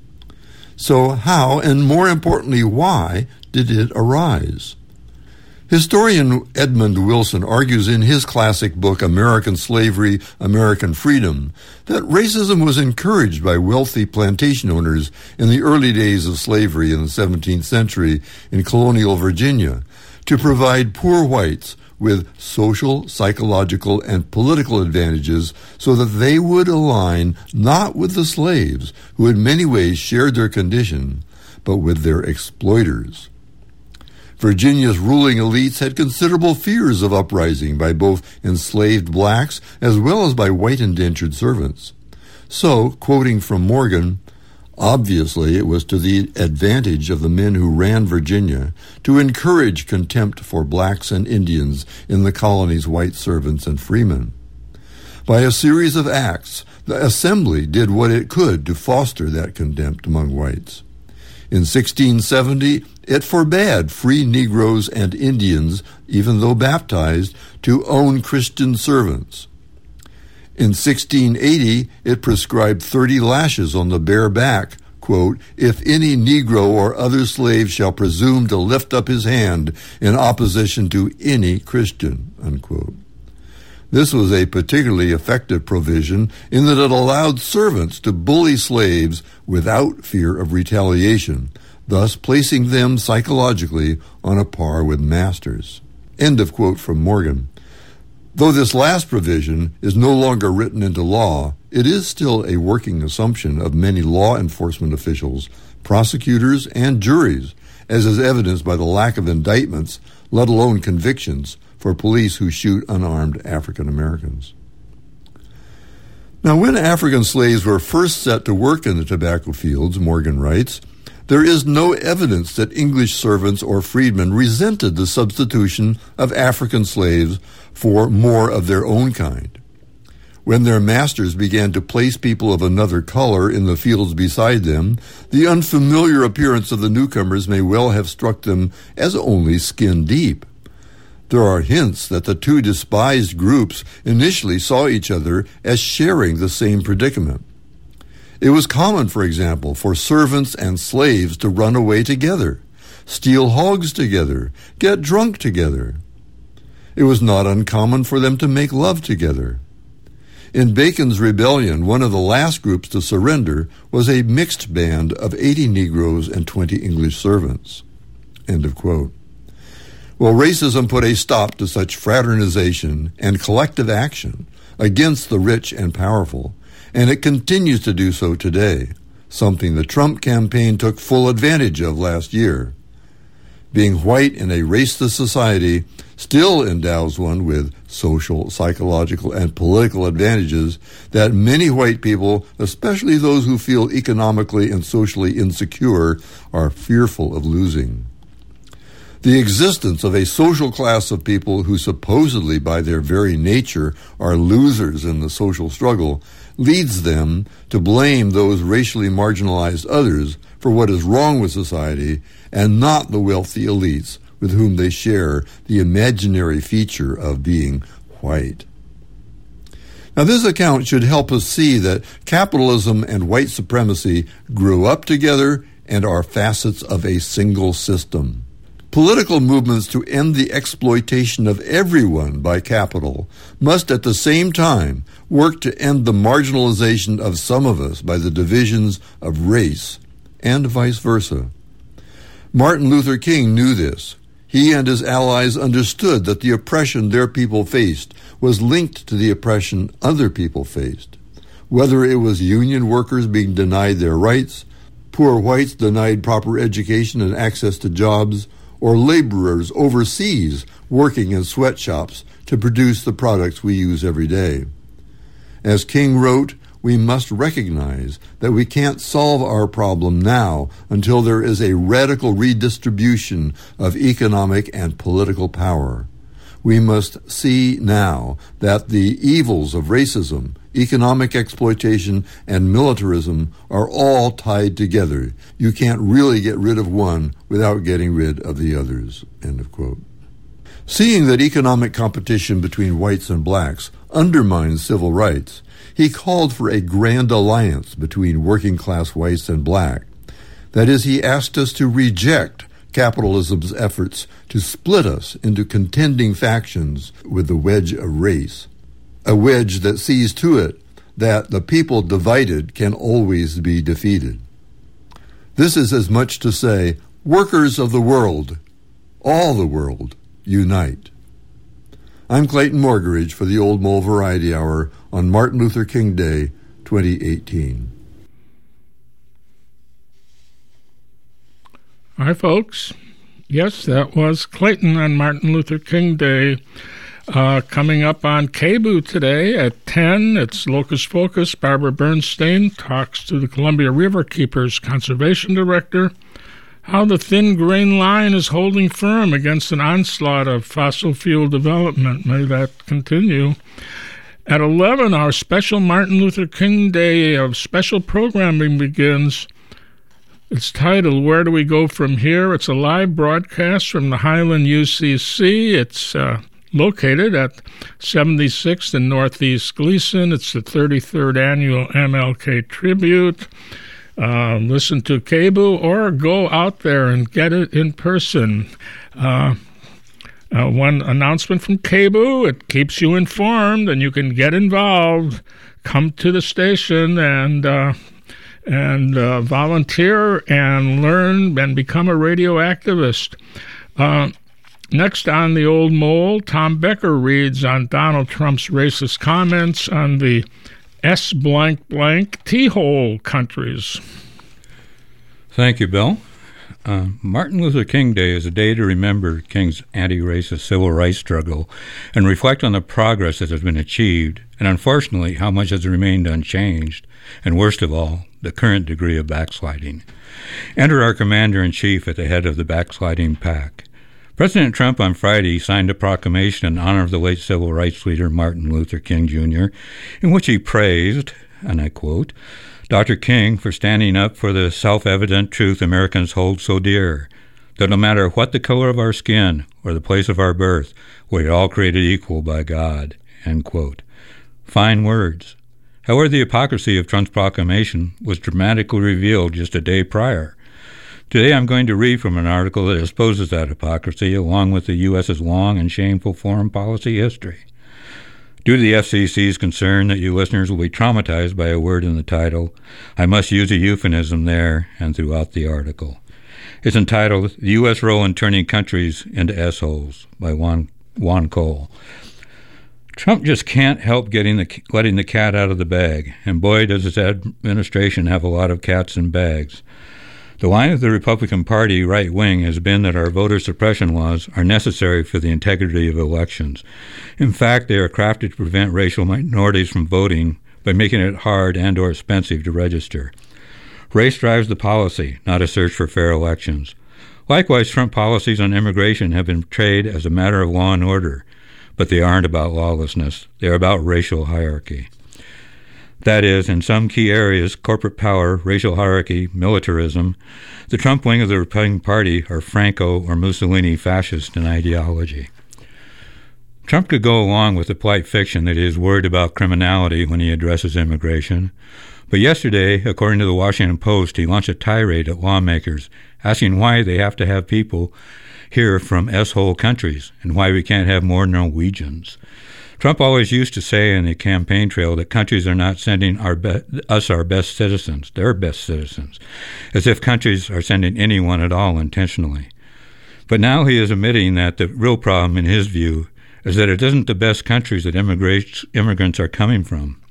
S5: So how, and more importantly, why, did it arise? Historian Edmund Wilson argues in his classic book, American Slavery, American Freedom, that racism was encouraged by wealthy plantation owners in the early days of slavery in the 17th century in colonial Virginia to provide poor whites with social, psychological, and political advantages so that they would align not with the slaves, who in many ways shared their condition, but with their exploiters. Virginia's ruling elites had considerable fears of uprising by both enslaved blacks as well as by white indentured servants. So, quoting from Morgan, obviously, it was to the advantage of the men who ran Virginia to encourage contempt for blacks and Indians in the colony's white servants and freemen. By a series of acts, the Assembly did what it could to foster that contempt among whites. In 1670, it forbade free Negroes and Indians, even though baptized, to own Christian servants. In 1680, it prescribed 30 lashes on the bare back, quote, "if any Negro or other slave shall presume to lift up his hand in opposition to any Christian," unquote. This was a particularly effective provision in that it allowed servants to bully slaves without fear of retaliation, thus placing them psychologically on a par with masters. End of quote from Morgan. Though this last provision is no longer written into law, it is still a working assumption of many law enforcement officials, prosecutors, and juries, as is evidenced by the lack of indictments, let alone convictions, for police who shoot unarmed African Americans. Now, when African slaves were first set to work in the tobacco fields, Morgan writes, there is no evidence that English servants or freedmen resented the substitution of African slaves for more of their own kind. When their masters began to place people of another color in the fields beside them, the unfamiliar appearance of the newcomers may well have struck them as only skin deep. There are hints that the two despised groups initially saw each other as sharing the same predicament. It was common, for example, for servants and slaves to run away together, steal hogs together, get drunk together. It was not uncommon for them to make love together. In Bacon's Rebellion, one of the last groups to surrender was a mixed band of 80 Negroes and 20 English servants. End of quote. Well, racism put a stop to such fraternization and collective action against the rich and powerful, and it continues to do so today, something the Trump campaign took full advantage of last year. Being white in a racist society still endows one with social, psychological, and political advantages that many white people, especially those who feel economically and socially insecure, are fearful of losing. The existence of a social class of people who supposedly by their very nature are losers in the social struggle leads them to blame those racially marginalized others for what is wrong with society and not the wealthy elites with whom they share the imaginary feature of being white. Now, this account should help us see that capitalism and white supremacy grew up together and are facets of a single system. Political movements to end the exploitation of everyone by capital must at the same time work to end the marginalization of some of us by the divisions of race, and vice versa. Martin Luther King knew this. He and his allies understood that the oppression their people faced was linked to the oppression other people faced. Whether it was union workers being denied their rights, poor whites denied proper education and access to jobs, or laborers overseas working in sweatshops to produce the products we use every day. As King wrote, we must recognize that we can't solve our problem now until there is a radical redistribution of economic and political power. We must see now that the evils of racism, economic exploitation, and militarism are all tied together. You can't really get rid of one without getting rid of the others." End of quote. Seeing that economic competition between whites and blacks undermines civil rights, he called for a grand alliance between working-class whites and black. That is, he asked us to reject capitalism's efforts to split us into contending factions with the wedge of race, a wedge that sees to it that the people divided can always be defeated. This is as much to say, workers of the world, all the world, unite. I'm Clayton Morgeridge for the Old Mole Variety Hour on Martin Luther King Day, 2018.
S6: Hi, folks. Yes, that was Clayton on Martin Luther King Day. Coming up on KBOO today at 10, it's Locust Focus. Barbara Bernstein talks to the Columbia River Keepers Conservation Director how the thin grain line is holding firm against an onslaught of fossil fuel development. May that continue. At 11, our special Martin Luther King Day of special programming begins. It's titled, Where Do We Go From Here? It's a live broadcast from the Highland UCC. It's located at 76th and Northeast Gleason. It's the 33rd annual MLK Tribute. Listen to KBOO or go out there and get it in person. One announcement from KBOO, it keeps you informed and you can get involved. Come to the station and volunteer and learn and become a radio activist. Next on the Old Mole, Tom Becker reads on Donald Trump's racist comments on the S blank blank T-hole countries.
S14: Thank you, Bill. Martin Luther King Day is a day to remember King's anti-racist civil rights struggle and reflect on the progress that has been achieved and, unfortunately, how much has remained unchanged, and worst of all, the current degree of backsliding. Enter our commander-in-chief at the head of the backsliding pack. President Trump on Friday signed a proclamation in honor of the late civil rights leader Martin Luther King Jr., in which he praised, and I quote, Dr. King for standing up for the self-evident truth Americans hold so dear, that no matter what the color of our skin or the place of our birth, we are all created equal by God, end quote. Fine words. However, the hypocrisy of Trump's proclamation was dramatically revealed just a day prior. Today I'm going to read from an article that exposes that hypocrisy along with the U.S.'s long and shameful foreign policy history. Due to the FCC's concern that you listeners will be traumatized by a word in the title, I must use a euphemism there and throughout the article. It's entitled The U.S. Role in Turning Countries into S-Holes by Juan Cole. Trump just can't help letting the cat out of the bag, and boy does his administration have a lot of cats in bags. The line of the Republican Party right wing has been that our voter suppression laws are necessary for the integrity of elections. In fact, they are crafted to prevent racial minorities from voting by making it hard and or expensive to register. Race drives the policy, not a search for fair elections. Likewise, Trump policies on immigration have been portrayed as a matter of law and order, but they aren't about lawlessness. They are about racial hierarchy. That is, in some key areas, corporate power, racial hierarchy, militarism, the Trump wing of the Republican Party are Franco or Mussolini fascist in ideology. Trump could go along with the polite fiction that he is worried about criminality when he addresses immigration. But yesterday, according to the Washington Post, he launched a tirade at lawmakers, asking why they have to have people here from S-hole countries and why we can't have more Norwegians. Trump always used to say in the campaign trail that countries are not sending us our best citizens, their best citizens, as if countries are sending anyone at all intentionally. But now he is admitting that the real problem, in his view, is that it isn't the best countries that immigrants are coming from.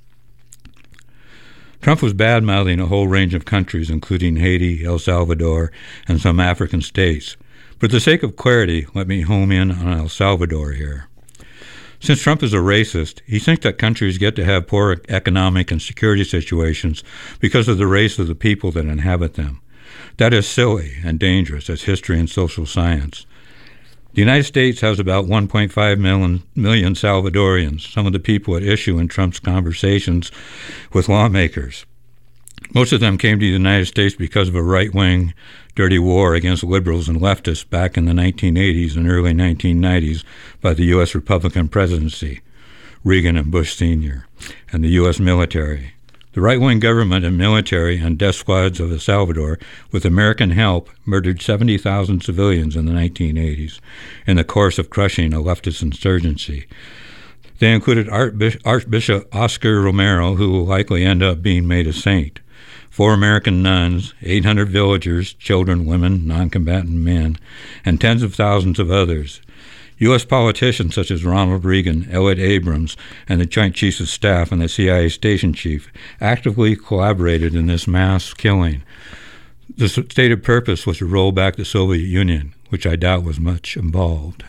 S14: Trump was bad-mouthing a whole range of countries, including Haiti, El Salvador, and some African states. For the sake of clarity, let me home in on El Salvador here. Since Trump is a racist, he thinks that countries get to have poor economic and security situations because of the race of the people that inhabit them. That is silly and dangerous as history and social science. The United States has about 1.5 million Salvadorians, some of the people at issue in Trump's conversations with lawmakers. Most of them came to the United States because of a right-wing dirty war against liberals and leftists back in the 1980s and early 1990s by the U.S. Republican presidency, Reagan and Bush Sr., and the U.S. military. The right-wing government and military and death squads of El Salvador, with American help, murdered 70,000 civilians in the 1980s in the course of crushing a leftist insurgency. They included Archbishop Oscar Romero, who will likely end up being made a saint, 4 American nuns, 800 villagers, children, women, non-combatant men, and tens of thousands of others. U.S. politicians such as Ronald Reagan, Elliott Abrams, and the Joint Chiefs of Staff and the CIA station chief actively collaborated in this mass killing. The stated purpose was to roll back the Soviet Union, which I doubt was much involved.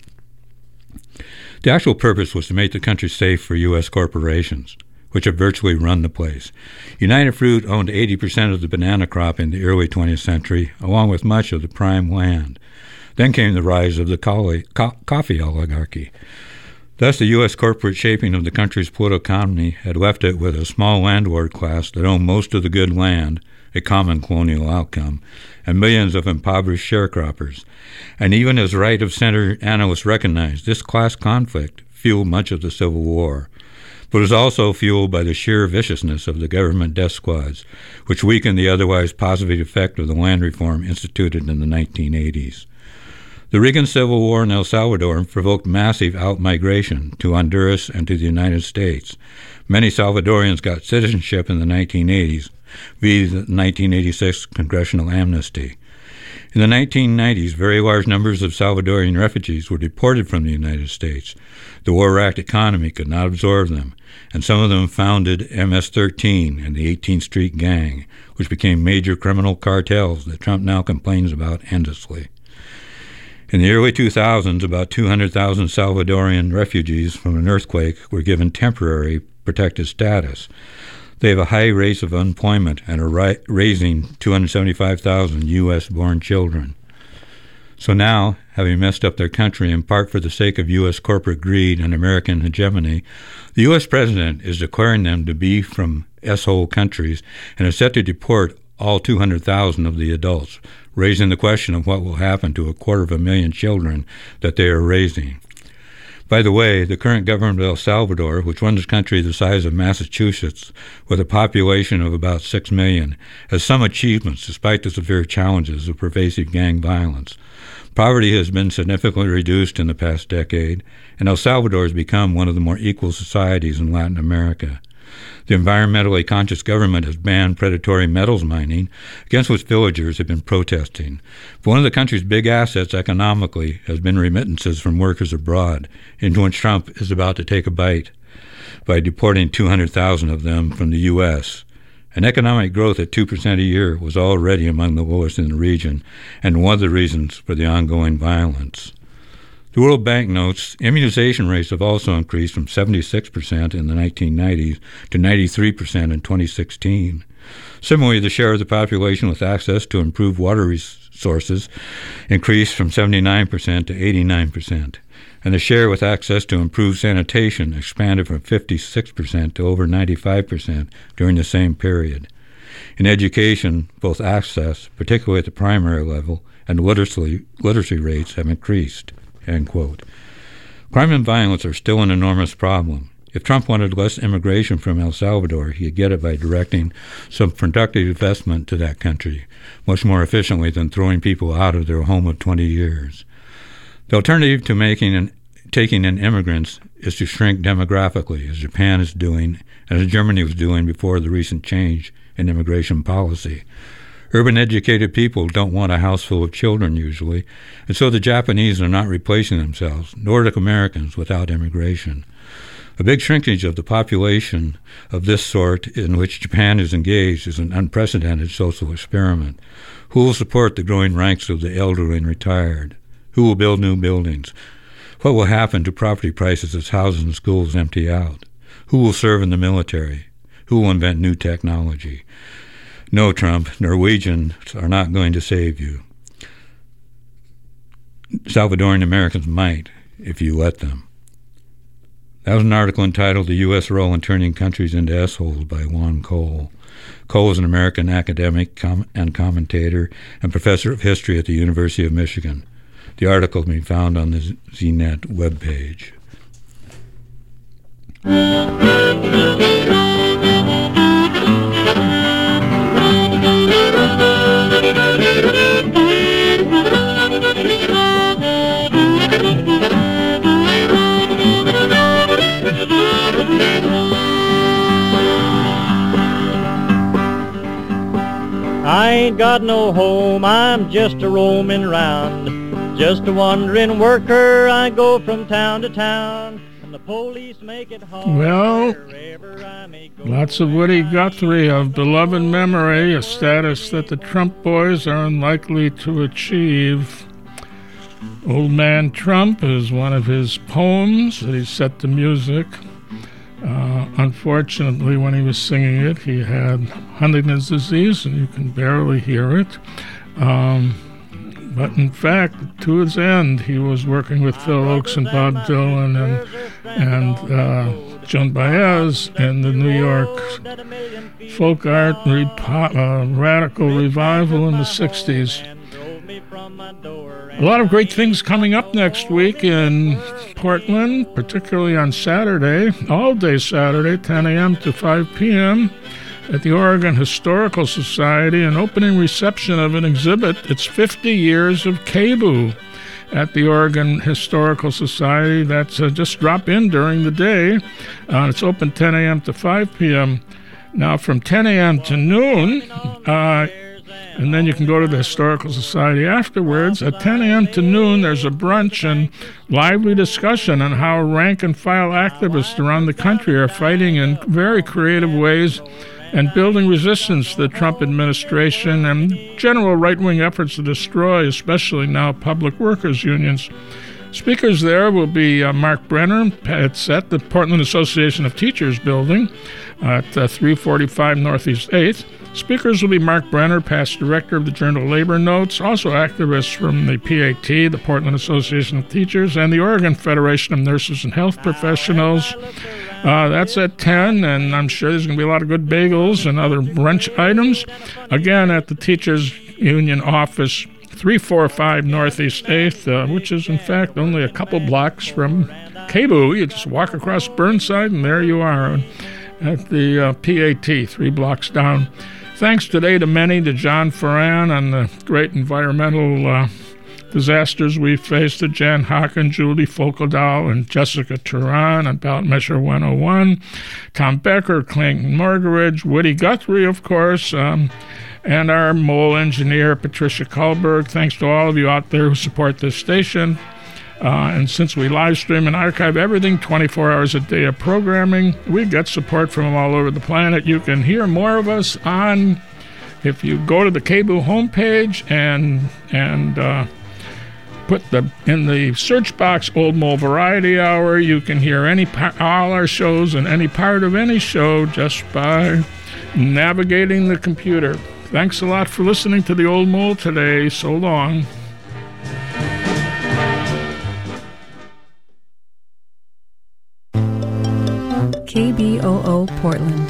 S14: The actual purpose was to make the country safe for U.S. corporations, which have virtually run the place. United Fruit owned 80% of the banana crop in the early 20th century, along with much of the prime land. Then came the rise of the coffee oligarchy. Thus, the U.S. corporate shaping of the country's political economy had left it with a small landlord class that owned most of the good land, a common colonial outcome, and millions of impoverished sharecroppers. And even as right-of-center analysts recognized, this class conflict fueled much of the Civil War, but was also fueled by the sheer viciousness of the government death squads, which weakened the otherwise positive effect of the land reform instituted in the 1980s. The Reagan Civil War in El Salvador provoked massive out-migration to Honduras and to the United States. Many Salvadorians got citizenship in the 1980s via the 1986 congressional amnesty. In the 1990s, very large numbers of Salvadorian refugees were deported from the United States. The war-racked economy could not absorb them, and some of them founded MS-13 and the 18th Street Gang, which became major criminal cartels that Trump now complains about endlessly. In the early 2000s, about 200,000 Salvadorian refugees from an earthquake were given temporary protected status. They have a high rate of unemployment and are raising 275,000 U.S.-born children. So now, having messed up their country in part for the sake of U.S. corporate greed and American hegemony, the U.S. president is declaring them to be from S-hole countries and is set to deport all 200,000 of the adults, raising the question of what will happen to 250,000 children that they are raising. By the way, the current government of El Salvador, which runs a country the size of Massachusetts with a population of about 6 million, has some achievements despite the severe challenges of pervasive gang violence. Poverty has been significantly reduced in the past decade, and El Salvador has become one of the more equal societies in Latin America. The environmentally conscious government has banned predatory metals mining, against which villagers have been protesting. But one of the country's big assets economically has been remittances from workers abroad, into which Trump is about to take a bite by deporting 200,000 of them from the U.S. And economic growth at 2% a year was already among the lowest in the region, and one of the reasons for the ongoing violence. The World Bank notes immunization rates have also increased from 76% in the 1990s to 93% in 2016. Similarly, the share of the population with access to improved water resources increased from 79% to 89%, and the share with access to improved sanitation expanded from 56% to over 95% during the same period. In education, both access, particularly at the primary level, and literacy rates have increased. End quote. Crime and violence are still an enormous problem. If Trump wanted less immigration from El Salvador, he'd get it by directing some productive investment to that country, much more efficiently than throwing people out of their home of 20 years. The alternative to taking in immigrants is to shrink demographically, as Japan is doing and as Germany was doing before the recent change in immigration policy. Urban educated people don't want a house full of children usually, and so the Japanese are not replacing themselves, Nordic Americans, without immigration. A big shrinkage of the population of this sort in which Japan is engaged is an unprecedented social experiment. Who will support the growing ranks of the elderly and retired? Who will build new buildings? What will happen to property prices as houses and schools empty out? Who will serve in the military? Who will invent new technology? No, Trump, Norwegians are not going to save you. Salvadoran Americans might, if you let them. That was an article entitled The U.S. Role in Turning Countries into S-Holes by Juan Cole. Cole is an American academic and commentator and professor of history at the University of Michigan. The article can be found on the ZNet webpage.
S9: I ain't got no home, I'm just a roaming round, just a wandering worker, I go from town to town, and the police make it hard.
S6: Well, lots of Woody Guthrie of beloved memory, a status that the Trump boys are unlikely to achieve. Old Man Trump is one of his poems that he set to music. Unfortunately, when he was singing it, he had Huntington's disease, and you can barely hear it. But in fact, to his end, he was working with Phil Ochs and Bob Dylan and Joan Baez in the New York folk art radical revival in the 60s. A lot of great things coming up next week in Portland, particularly on Saturday, all day Saturday, 10 a.m. to 5 p.m. at the Oregon Historical Society, an opening reception of an exhibit. It's 50 years of KBOO at the Oregon Historical Society. That's just drop in during the day. It's open 10 a.m. to 5 p.m. Now, from 10 a.m. to noon, And then you can go to the Historical Society afterwards. At 10 a.m. to noon, there's a brunch and lively discussion on how rank-and-file activists around the country are fighting in very creative ways and building resistance to the Trump administration and general right-wing efforts to destroy, especially now, public workers' unions. Speakers there will be Mark Brenner. It's at the Portland Association of Teachers building at 345 Northeast 8th. Speakers will be Mark Brenner, past director of the Journal Labor Notes, also activists from the PAT, the Portland Association of Teachers, and the Oregon Federation of Nurses and Health Professionals. That's at 10, and I'm sure there's going to be a lot of good bagels and other brunch items. Again, at the Teachers Union office, 345 Northeast 8th, which is, in fact, only a couple blocks from KBOO. You just walk across Burnside, and there you are at the PAT, 3 blocks down. Thanks today to John Ferran on the great environmental disasters we faced, to Jan Hocken, Julie Folkedahl, and Jessica Turan on Ballot Measure 101, Tom Becker, Clayton Morgaridge, Woody Guthrie, of course, and our mole engineer, Patricia Kullberg. Thanks to all of you out there who support this station. And since we live stream and archive everything 24 hours a day of programming, we get support from all over the planet. You can hear more of us on, if you go to the KBOO homepage and put in the search box Old Mole Variety Hour, you can hear all our shows and any part of any show just by navigating the computer. Thanks a lot for listening to the Old Mole today. So long.
S15: KBOO Portland.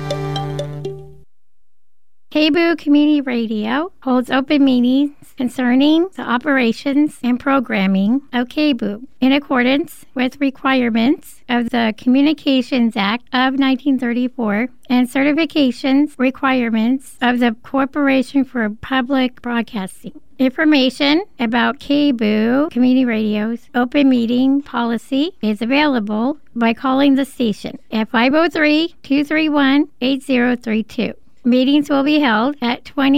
S15: KBOO Community Radio holds open meetings concerning the operations and programming of KBOO in accordance with requirements of the Communications Act of 1934 and certifications requirements of the Corporation for Public Broadcasting. Information about KBOO Community Radio's open meeting policy is available by calling the station at 503-231-8032. Meetings will be held at 20